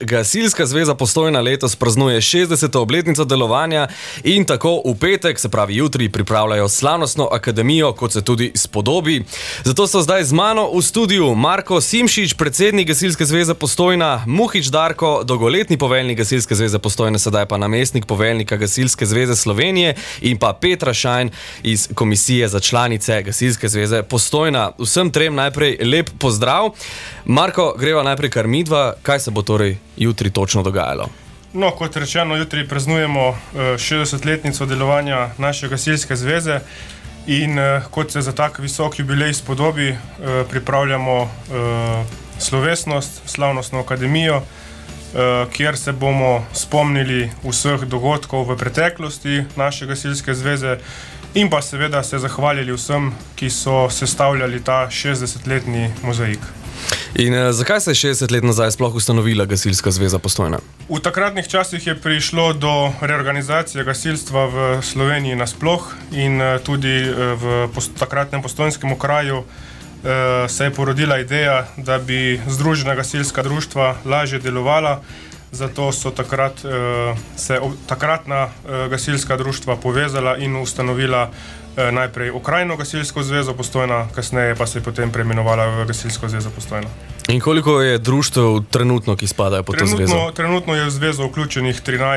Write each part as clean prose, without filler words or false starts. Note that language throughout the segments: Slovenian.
Gasilska zveza Postojna letos praznuje 60. obletnico delovanja in tako v petek, se pravi jutri, pripravljajo slavnostno akademijo, kot se tudi spodobi. Zato so zdaj z mano v studiu Marko Simšič, predsednik Gasilske zveze Postojna, Muhič Darko, dolgoletni poveljnik Gasilske zveze Postojna, sedaj pa namestnik poveljnika Gasilske zveze Slovenije, in pa Petra Šajn iz Komisije za članice Gasilske zveze Postojna. Vsem trem najprej lep pozdrav. Marko, greva najprej kar midva. Kaj se bo torej jutri točno dogajalo? No, kot rečeno, jutri praznujemo 60-letnico delovanja naše Gasilske zveze in kot se za tak visok jubilej spodobi, pripravljamo slovesnost, slavnostno akademijo, kjer se bomo spomnili vseh dogodkov v preteklosti naše Gasilske zveze in pa seveda se zahvalili vsem, ki so sestavljali ta 60-letni mozaik. In zakaj se je 60 let nazaj sploh ustanovila Gasilska zveza Postojna? V takratnih časih je prišlo do reorganizacije gasilstva v Sloveniji nasploh in tudi v takratnem postojnskem okraju se je porodila ideja, da bi združena gasilska društva lažje delovala. Zato so takratna gasilska društva povezala in ustanovila najprej Okrajno gasilsko zvezo Postojna, kasneje pa se je potem preimenovala v Gasilsko zvezo Postojna. In koliko je društev trenutno, ki spadajo pod to zvezo? Trenutno je v zvezo vključenih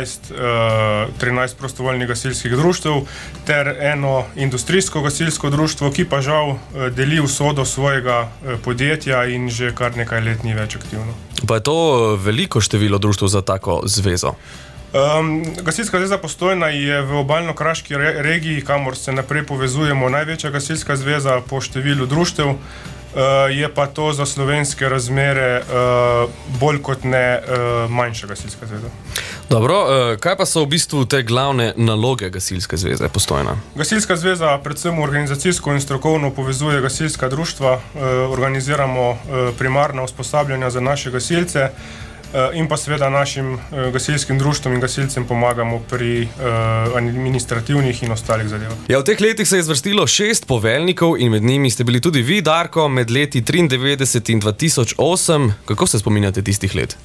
13 prostovoljnih gasilskih društev ter eno industrijsko gasilsko društvo, ki pa žal deli usodo svojega podjetja in že kar nekaj let ni več aktivno. Pa je to veliko število društev za tako zvezo? Gasilska zveza Postojna je v obalno-kraški regiji, kamor se naprej povezujemo, največja gasilska zveza po številu društev, je pa to za slovenske razmere bolj kot ne manjša gasilska zveza. Dobro, kaj pa so v bistvu te glavne naloge Gasilske zveze Postojna? Gasilska zveza predvsem organizacijsko in strokovno povezuje gasilska društva, organiziramo primarna usposabljanja za naše gasilce, in pa seveda našim gasilskim društvom in gasilcem pomagamo pri administrativnih in ostalih zadevah. Ja, v teh letih se je zvrstilo 6 poveljnikov in med njimi ste bili tudi vi, Darko, med leti 1993 in 2008. Kako se spominjate tistih let?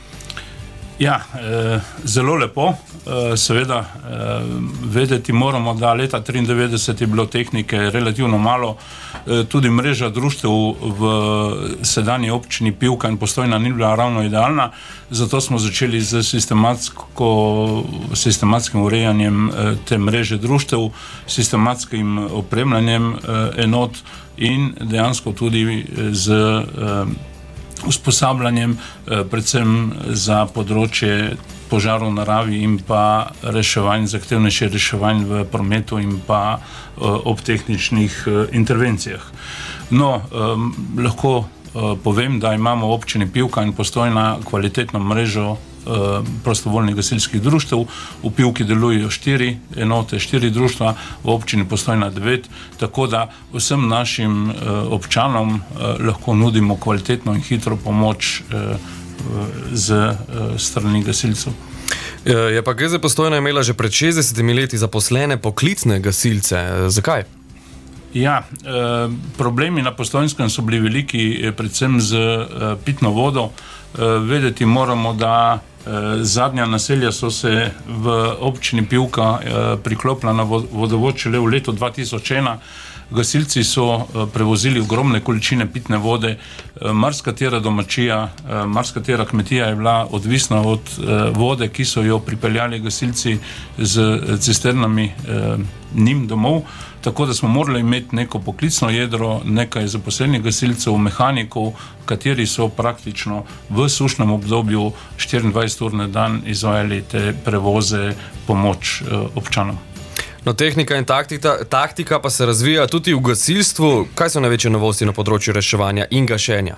Ja, zelo lepo. Seveda, vedeti moramo, da leta 1993 je bilo tehnike relativno malo. Tudi mreža društev v sedanji občini Pivka in Postojna ni bila ravno idealna, zato smo začeli z sistematskim urejanjem te mreže društev, sistematskim opremljanjem enot in dejansko tudi z usposabljanjem predvsem za področje požarov v naravi in pa zahtevnejše reševanje v prometu in pa ob tehničnih intervencijah. No, lahko povem, da imamo v občini Pivka in Postojna kvalitetno mrežo prostovoljnih gasilskih društev. V Pivki delujejo 4 enote, 4 društva, v občini Postojna 9, tako da vsem našim občanom lahko nudimo kvalitetno in hitro pomoč z strani gasilcev. Je pa GZ Postojna imela že pred 60 leti zaposlene poklicne gasilce. Zakaj? Ja, problemi na Postojnskem so bili veliki, predvsem z pitno vodo. Vedeti moramo, da zadnja naselja so se v občini Pivka priklopila na vodovod šele v letu 2001. Gasilci so prevozili ogromne količine pitne vode, marsikatera domačija, marsikatera kmetija je bila odvisna od vode, ki so jo pripeljali gasilci z cisternami njim domov, tako da smo morali imeti neko poklicno jedro, nekaj zaposlenih gasilcev, mehanikov, kateri so praktično v sušnem obdobju 24 ur na dan izvajali te prevoze, pomoč občanom. No, tehnika in taktika pa se razvija tudi v gasilstvu. Kaj so največje novosti na področju reševanja in gašenja?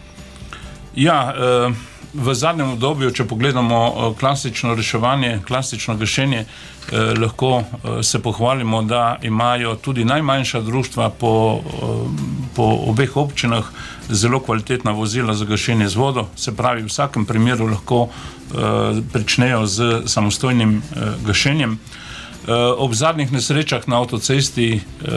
Ja, v zadnjem obdobju, če pogledamo klasično reševanje, klasično gašenje, lahko se pohvalimo, da imajo tudi najmanjša društva po obeh občinah zelo kvalitetna vozila za gašenje z vodo. Se pravi, v vsakem primeru lahko pričnejo z samostojnim gašenjem. Ob zadnjih nesrečah na avtocesti,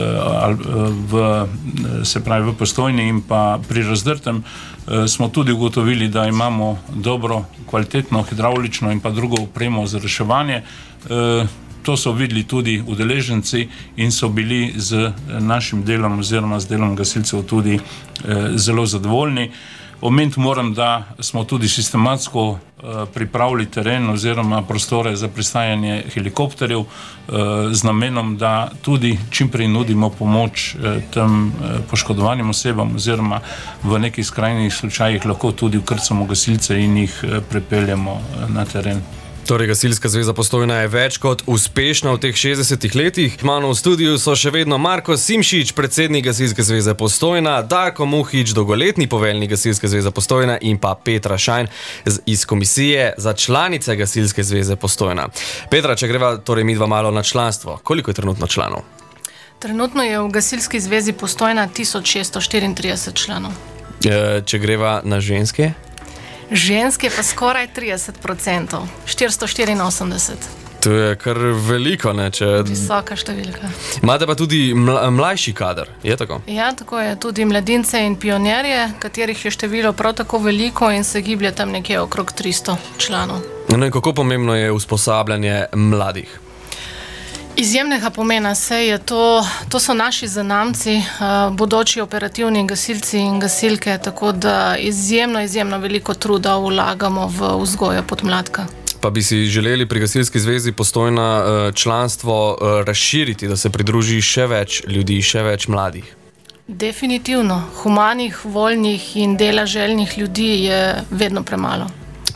se pravi v Postojni in pa pri Razdrtem, smo tudi ugotovili, da imamo dobro, kvalitetno, hidravlično in pa drugo opremo za reševanje. To so videli tudi udeleženci in so bili z našim delom oziroma z delom gasilcev tudi zelo zadovoljni. Omeniti moram, da smo tudi sistematsko pripravili teren oziroma prostore za pristajanje helikopterjev z namenom, da tudi čim prej nudimo pomoč tem poškodovanim osebam oziroma v nekih skrajnih slučajih lahko tudi vkrcamo gasilce in jih prepeljemo na teren. Torej, Gasilska zveza Postojna je več kot uspešna v teh 60 letih. Mano v studiu so še vedno Marko Simšič, predsednik Gasilske zveze Postojna, Darko Muhič, dolgoletni poveljnik Gasilske zveze Postojna in pa Petra Šajn iz komisije za članice Gasilske zveze Postojna. Petra, če greva torej midva malo na članstvo, koliko je trenutno članov? Trenutno je v Gasilski zvezi Postojna 1634 članov. Če greva na ženske? Ženske pa skoraj 30%, 484. To je kar veliko, ne? Visoka številka. Imate pa tudi mlajši kader, je tako? Ja, tako je. Tudi mladince in pionirje, katerih je število prav tako veliko in se giblje tam nekje okrog 300 članov. No in kako pomembno je usposabljanje mladih? Izjemnega pomena, saj je to so naši zanamci, bodoči operativni gasilci in gasilke, tako da izjemno veliko truda vlagamo v vzgojo podmladka. Pa bi si želeli pri Gasilski zvezi Postojna članstvo razširiti, da se pridruži še več ljudi, še več mladih? Definitivno. Humanih, voljnih in dela željnih ljudi je vedno premalo.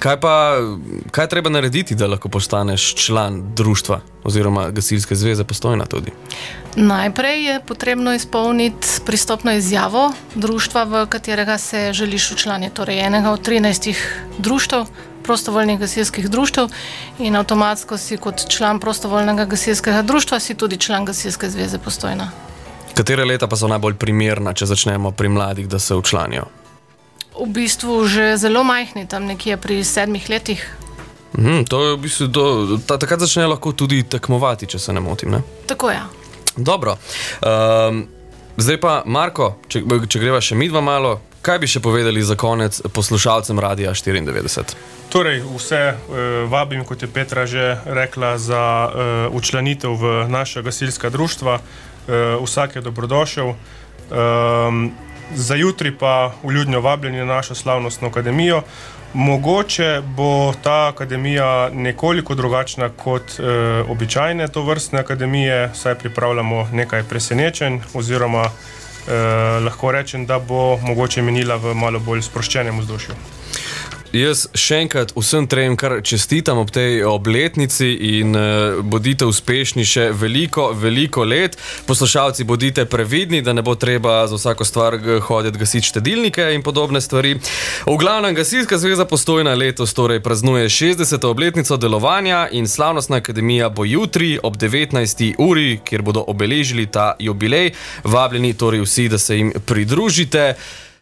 Kaj treba narediti, da lahko postaneš član društva oziroma Gasilske zveze Postojna tudi? Najprej je potrebno izpolniti pristopno izjavo društva, v katerega se želiš včlaniti, torej enega od 13 društev, prostovoljnih gasilskih društev, in avtomatsko si kot član prostovoljnega gasilskega društva si tudi član Gasilske zveze Postojna. Katere leta pa so najbolj primerna, če začnemo pri mladih, da se včlanijo? V bistvu že zelo majhni, tam nekje pri 7 letih. To je v bistvu, takrat začne lahko tudi tekmovati, če se ne motim, ne? Tako je. Dobro. Zdaj pa, Marko, če greva še midva malo, kaj bi še povedali za konec poslušalcem Radia 94? Torej, vse vabim, kot je Petra že rekla, za včlanitev v naša gasilska društva. Vsak je dobrodošel. Za jutri pa vljudno vabljeni na našo slavnostno akademijo. Mogoče bo ta akademija nekoliko drugačna kot običajne tovrstne akademije, saj pripravljamo nekaj presenečenj oziroma lahko rečem, da bo mogoče minila v malo bolj sproščenem vzdušju. Jaz še enkrat vsem trem kar čestitam ob tej obletnici in bodite uspešni še veliko let. Poslušalci, bodite previdni, da ne bo treba za vsako stvar hoditi gasiti štedilnike in podobne stvari. V glavnem, Gasilska zveza Postojna letos torej praznuje 60. obletnico delovanja in slavnostna akademija bo jutri ob 19. uri, kjer bodo obeležili ta jubilej. Vabljeni torej vsi, da se jim pridružite.